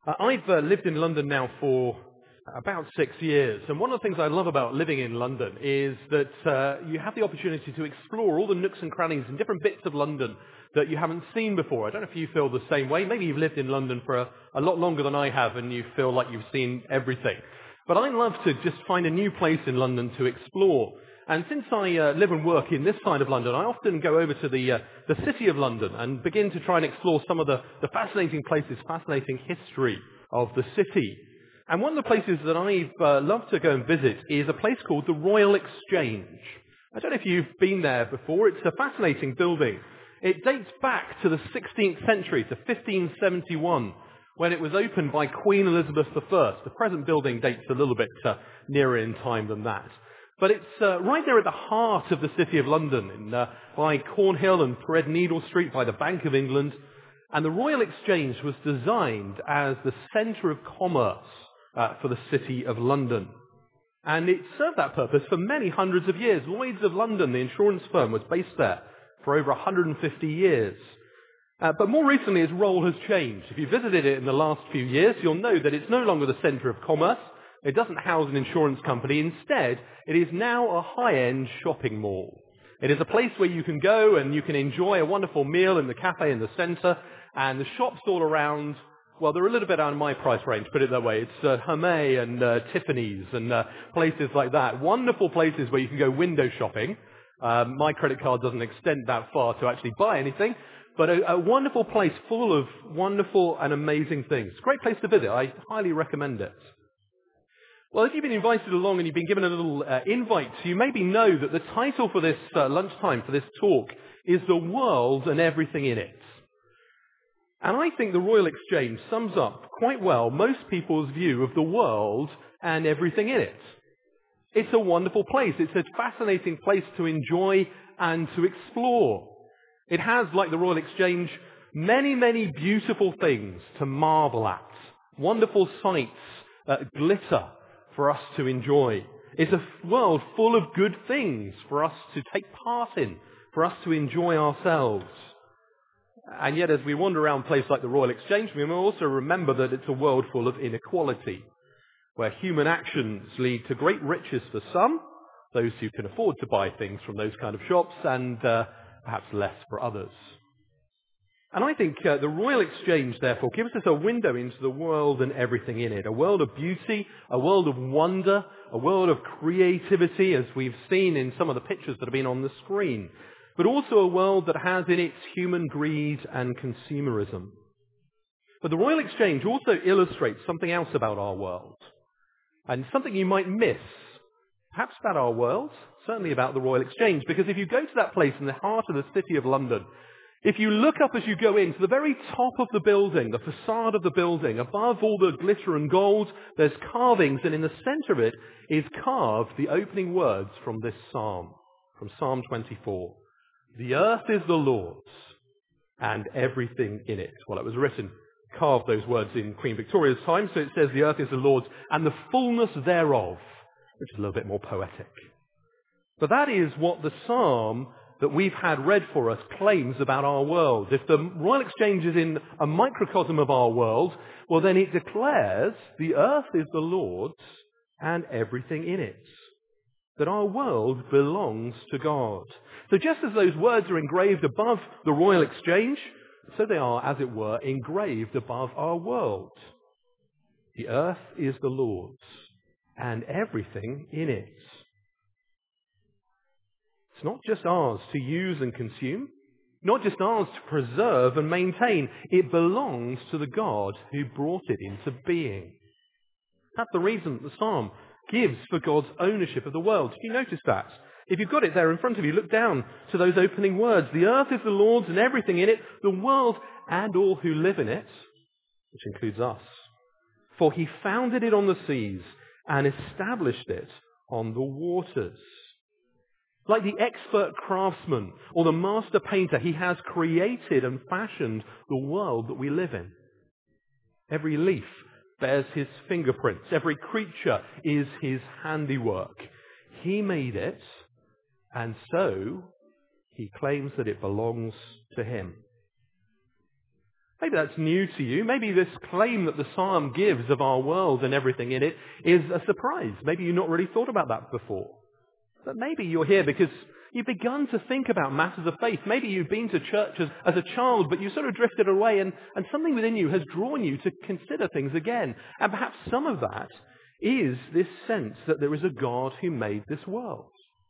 I've lived in London now for about 6 years, and one of the things I love about living in London is that you have the opportunity to explore all the nooks and crannies and different bits of London that you haven't seen before. I don't know if you feel the same way. Maybe you've lived in London for a lot longer than I have and you feel like you've seen everything. But I love to just find a new place in London to explore. And since I live and work in this side of London, I often go over to the City of London and begin to try and explore some of the fascinating places, fascinating history of the city. And one of the places that I've loved to go and visit is a place called the Royal Exchange. I don't know if you've been there before. It's a fascinating building. It dates back to the 16th century, to 1571, when it was opened by Queen Elizabeth I. The present building dates a little bit nearer in time than that. But it's right there at the heart of the City of London, by Cornhill and Threadneedle Street, by the Bank of England. And the Royal Exchange was designed as the centre of commerce for the City of London. And it served that purpose for many hundreds of years. Lloyd's of London, the insurance firm, was based there for over 150 years. But more recently, its role has changed. If you visited it in the last few years, you'll know that it's no longer the centre of commerce. It doesn't house an insurance company. Instead, it is now a high-end shopping mall. It is a place where you can go and you can enjoy a wonderful meal in the cafe in the centre, and the shops all around, well, they're a little bit out of my price range, put it that way. It's Hermès and Tiffany's and places like that. Wonderful places where you can go window shopping. My credit card doesn't extend that far to actually buy anything, but a wonderful place full of wonderful and amazing things. Great place to visit. I highly recommend it. Well, if you've been invited along and you've been given a little invite, you maybe know that the title for this lunchtime, for this talk, is The World and Everything in It. And I think the Royal Exchange sums up quite well most people's view of the world and everything in it. It's a wonderful place. It's a fascinating place to enjoy and to explore. It has, like the Royal Exchange, many, many beautiful things to marvel at. Wonderful sights, glitter for us to enjoy. It's a world full of good things for us to take part in, for us to enjoy ourselves. And yet, as we wander around a place like the Royal Exchange, we will also remember that it's a world full of inequality, where human actions lead to great riches for some, those who can afford to buy things from those kind of shops, and perhaps less for others. And I think the Royal Exchange, therefore, gives us a window into the world and everything in it. A world of beauty, a world of wonder, a world of creativity, as we've seen in some of the pictures that have been on the screen. But also a world that has in it human greed and consumerism. But the Royal Exchange also illustrates something else about our world. And something you might miss, perhaps about our world, certainly about the Royal Exchange. Because if you go to that place in the heart of the City of London, if you look up as you go in to the very top of the building, the facade of the building, above all the glitter and gold, there's carvings, and in the center of it is carved the opening words from this psalm, from Psalm 24. The earth is the Lord's, and everything in it. Well, it was written, carved those words in Queen Victoria's time, so it says the earth is the Lord's, and the fullness thereof, which is a little bit more poetic. But that is what the psalm that we've had read for us claims about our world. If the Royal Exchange is in a microcosm of our world, well then it declares the earth is the Lord's and everything in it. That our world belongs to God. So just as those words are engraved above the Royal Exchange, so they are, as it were, engraved above our world. The earth is the Lord's and everything in it. It's not just ours to use and consume, not just ours to preserve and maintain. It belongs to the God who brought it into being. That's the reason that the psalm gives for God's ownership of the world. Did you notice that? If you've got it there in front of you, look down to those opening words. The earth is the Lord's and everything in it, the world and all who live in it, which includes us. For he founded it on the seas and established it on the waters. Like the expert craftsman or the master painter, he has created and fashioned the world that we live in. Every leaf bears his fingerprints. Every creature is his handiwork. He made it, and so he claims that it belongs to him. Maybe that's new to you. Maybe this claim that the psalm gives of our world and everything in it is a surprise. Maybe you've not really thought about that before. But maybe you're here because you've begun to think about matters of faith. Maybe you've been to church as a child, but you sort of drifted away, and something within you has drawn you to consider things again. And perhaps some of that is this sense that there is a God who made this world.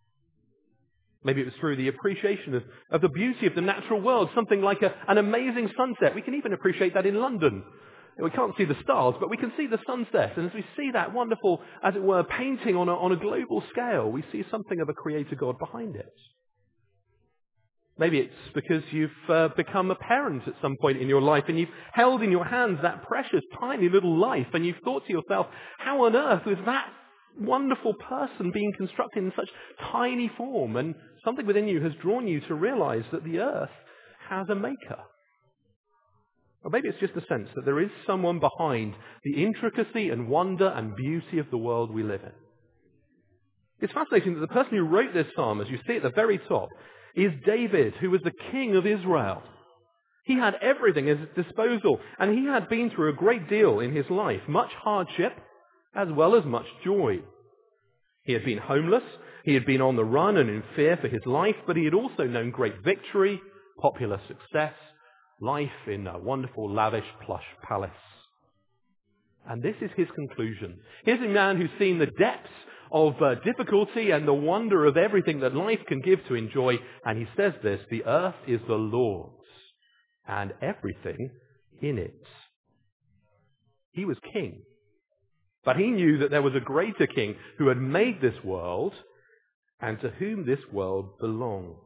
Maybe it was through the appreciation of the beauty of the natural world, something like an amazing sunset. We can even appreciate that in London. We can't see the stars, but we can see the sunset. And as we see that wonderful, as it were, painting on a global scale, we see something of a creator God behind it. Maybe it's because you've become a parent at some point in your life and you've held in your hands that precious, tiny little life, and you've thought to yourself, how on earth was that wonderful person being constructed in such tiny form? And something within you has drawn you to realize that the earth has a maker. Or maybe it's just a sense that there is someone behind the intricacy and wonder and beauty of the world we live in. It's fascinating that the person who wrote this psalm, as you see at the very top, is David, who was the king of Israel. He had everything at his disposal, and he had been through a great deal in his life, much hardship as well as much joy. He had been homeless, he had been on the run and in fear for his life, but he had also known great victory, popular success, life in a wonderful, lavish, plush palace. And this is his conclusion. Here's a man who's seen the depths of difficulty and the wonder of everything that life can give to enjoy. And he says this, the earth is the Lord's and everything in it. He was king. But he knew that there was a greater king who had made this world and to whom this world belongs.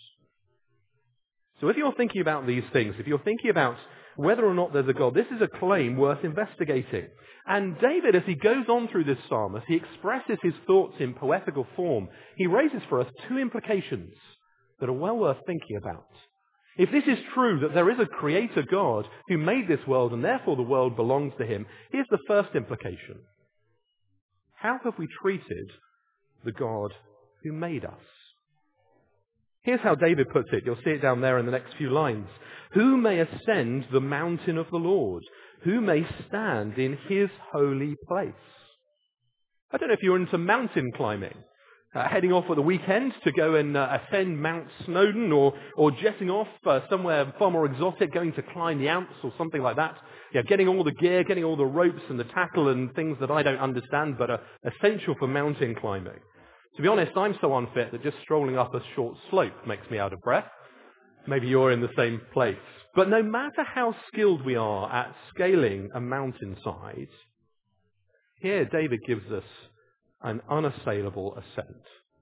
So if you're thinking about these things, if you're thinking about whether or not there's a God, this is a claim worth investigating. And David, as he goes on through this psalm, as he expresses his thoughts in poetical form, he raises for us two implications that are well worth thinking about. If this is true, that there is a creator God who made this world and therefore the world belongs to him, here's the first implication. How have we treated the God who made us? Here's how David puts it. You'll see it down there in the next few lines. Who may ascend the mountain of the Lord? Who may stand in his holy place? I don't know if you're into mountain climbing, heading off at the weekend to go and ascend Mount Snowdon, or jetting off somewhere far more exotic, going to climb the Alps or something like that. Yeah, getting all the gear, getting all the ropes and the tackle and things that I don't understand but are essential for mountain climbing. To be honest, I'm so unfit that just strolling up a short slope makes me out of breath. Maybe you're in the same place. But no matter how skilled we are at scaling a mountainside, here David gives us an unassailable ascent.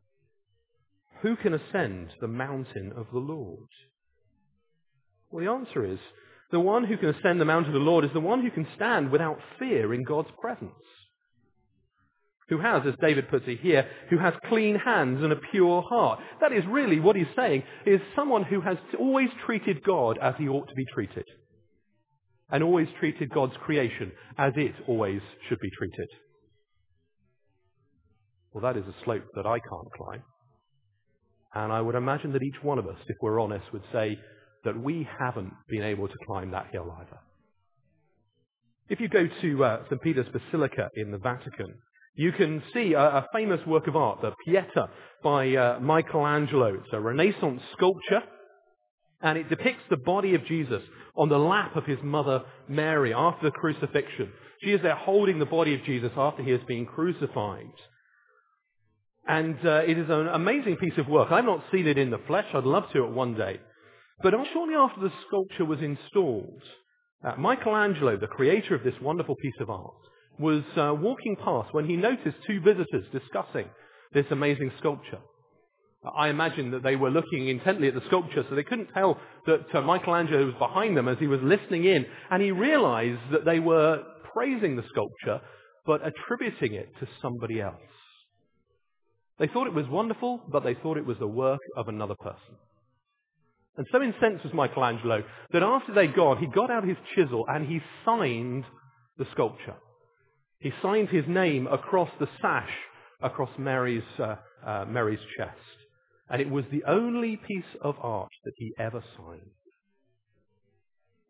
Who can ascend the mountain of the Lord? Well, the answer is, the one who can ascend the mountain of the Lord is the one who can stand without fear in God's presence. Who has, as David puts it here, who has clean hands and a pure heart. That is really what he's saying, is someone who has always treated God as he ought to be treated. And always treated God's creation as it always should be treated. Well, that is a slope that I can't climb. And I would imagine that each one of us, if we're honest, would say that we haven't been able to climb that hill either. If you go to St. Peter's Basilica in the Vatican, you can see a famous work of art, the Pieta by Michelangelo. It's a Renaissance sculpture, and it depicts the body of Jesus on the lap of his mother Mary after the crucifixion. She is there holding the body of Jesus after he has been crucified. And it is an amazing piece of work. I've not seen it in the flesh. I'd love to at one day. But shortly after the sculpture was installed, Michelangelo, the creator of this wonderful piece of art, was walking past when he noticed two visitors discussing this amazing sculpture. I imagine that they were looking intently at the sculpture, so they couldn't tell that Michelangelo was behind them as he was listening in, and he realized that they were praising the sculpture, but attributing it to somebody else. They thought it was wonderful, but they thought it was the work of another person. And so incensed was Michelangelo that after they'd gone, he got out his chisel and he signed the sculpture. He signed his name across the sash, across Mary's chest. And it was the only piece of art that he ever signed.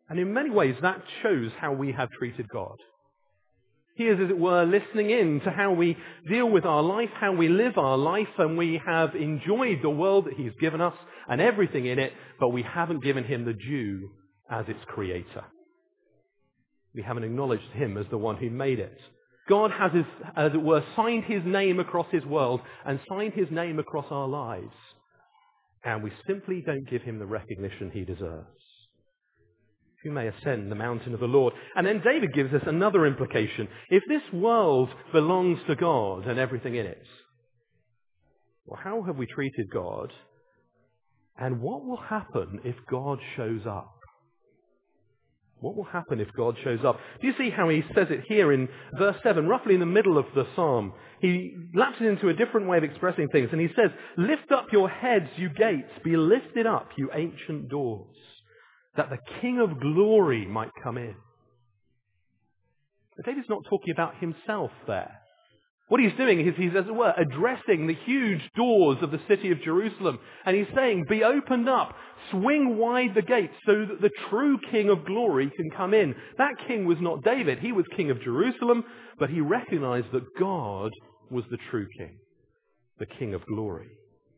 And in many ways, that shows how we have treated God. He is, as it were, listening in to how we deal with our life, how we live our life, and we have enjoyed the world that he's given us and everything in it, but we haven't given him the due as its creator. We haven't acknowledged him as the one who made it. God has, as it were, signed his name across his world and signed his name across our lives. And we simply don't give him the recognition he deserves. Who may ascend the mountain of the Lord? And then David gives us another implication. If this world belongs to God and everything in it, well, how have we treated God? And what will happen if God shows up? What will happen if God shows up? Do you see how he says it here in verse 7, roughly in the middle of the psalm? He lapses into a different way of expressing things, and he says, "Lift up your heads, you gates, be lifted up, you ancient doors, that the King of glory might come in." But David's not talking about himself there. What he's doing is he's, as it were, addressing the huge doors of the city of Jerusalem. And he's saying, be opened up, swing wide the gates so that the true King of glory can come in. That king was not David. He was king of Jerusalem, but he recognized that God was the true king, the King of glory.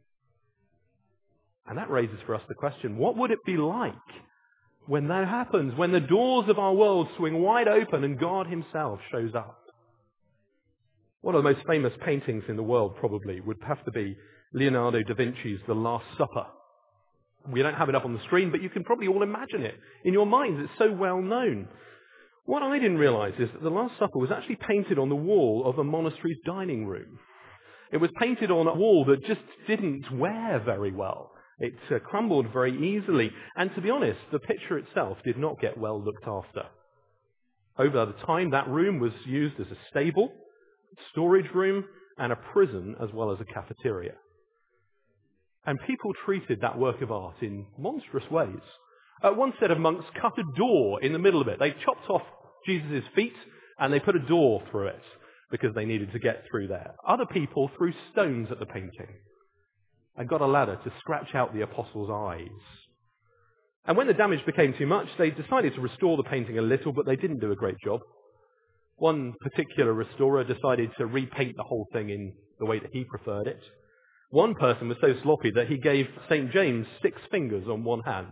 And that raises for us the question, what would it be like when that happens, when the doors of our world swing wide open and God himself shows up? One of the most famous paintings in the world probably would have to be Leonardo da Vinci's The Last Supper. We don't have it up on the screen, but you can probably all imagine it in your minds. It's so well known. What I didn't realize is that The Last Supper was actually painted on the wall of a monastery's dining room. It was painted on a wall that just didn't wear very well. It crumbled very easily. And to be honest, the picture itself did not get well looked after. Over the time, that room was used as a stable, storage room, and a prison, as well as a cafeteria. And people treated that work of art in monstrous ways. One set of monks cut a door in the middle of it. They chopped off Jesus' feet and they put a door through it because they needed to get through there. Other people threw stones at the painting and got a ladder to scratch out the apostles' eyes. And when the damage became too much, they decided to restore the painting a little, but they didn't do a great job. One particular restorer decided to repaint the whole thing in the way that he preferred it. One person was so sloppy that he gave St. James 6 fingers on one hand.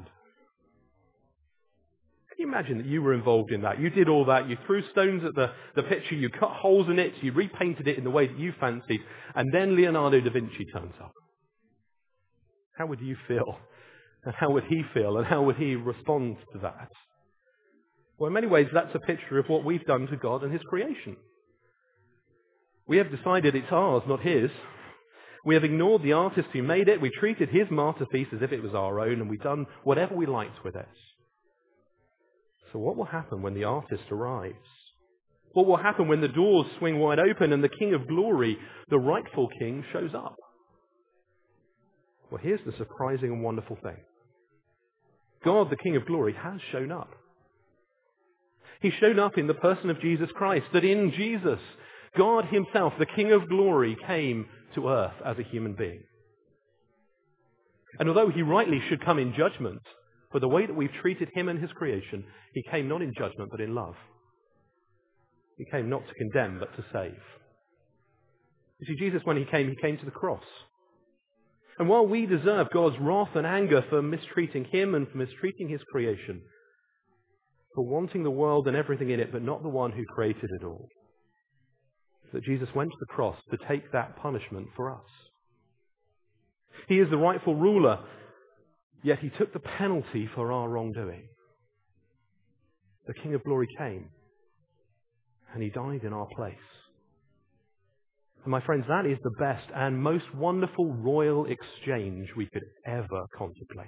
Can you imagine that you were involved in that? You did all that. You threw stones at the picture. You cut holes in it. You repainted it in the way that you fancied. And then Leonardo da Vinci turns up. How would you feel? And how would he feel? And how would he respond to that? Well, in many ways, that's a picture of what we've done to God and his creation. We have decided it's ours, not his. We have ignored the artist who made it. We treated his masterpiece as if it was our own, and we've done whatever we liked with it. So what will happen when the artist arrives? What will happen when the doors swing wide open and the King of Glory, the rightful king, shows up? Well, here's the surprising and wonderful thing. God, the King of Glory, has shown up. He's shown up in the person of Jesus Christ, that in Jesus, God himself, the King of Glory, came to earth as a human being. And although he rightly should come in judgment for the way that we've treated him and his creation, he came not in judgment but in love. He came not to condemn but to save. You see, Jesus, when he came to the cross. And while we deserve God's wrath and anger for mistreating him and for mistreating his creation, for wanting the world and everything in it, but not the one who created it all, that Jesus went to the cross to take that punishment for us. He is the rightful ruler, yet he took the penalty for our wrongdoing. The King of Glory came, and he died in our place. And my friends, that is the best and most wonderful royal exchange we could ever contemplate.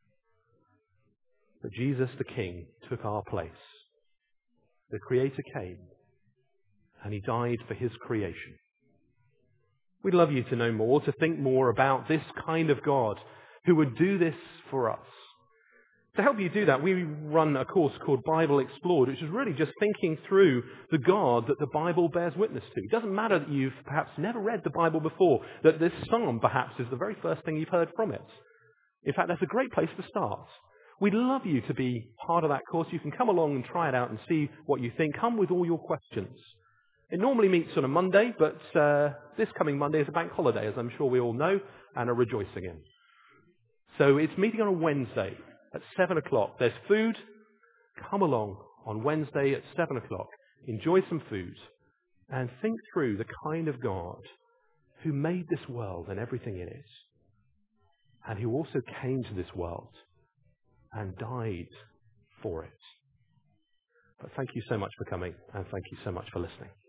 That Jesus the King took our place. The Creator came, and he died for his creation. We'd love you to know more, to think more about this kind of God who would do this for us. To help you do that, we run a course called Bible Explored, which is really just thinking through the God that the Bible bears witness to. It doesn't matter that you've perhaps never read the Bible before, that this psalm perhaps is the very first thing you've heard from it. In fact, that's a great place to start. We'd love you to be part of that course. You can come along and try it out and see what you think. Come with all your questions. It normally meets on a Monday, but this coming Monday is a bank holiday, as I'm sure we all know, and are rejoicing in. So it's meeting on a Wednesday at 7 o'clock. There's food. Come along on Wednesday at 7 o'clock. Enjoy some food and think through the kind of God who made this world and everything in it, and who also came to this world and died for it. But thank you so much for coming, and thank you so much for listening.